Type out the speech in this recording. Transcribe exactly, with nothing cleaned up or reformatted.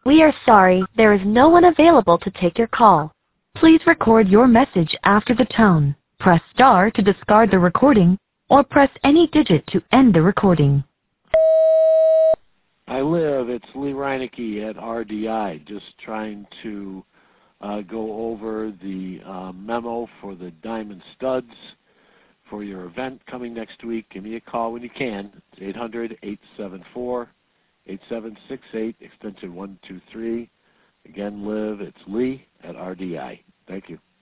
We are sorry, there is no one available to take your call. Please record your message after the tone. Press star to discard the recording, or press any digit to end the recording. I live. It's Lee Reinecke at R D I, just trying to uh, go over the uh, memo for the Diamond Studs for your event coming next week. Give me a call when you can. It's eight hundred, eight seven four, eight seven six eight, extension one two three. Again, live. It's Lee at R D I. Thank you.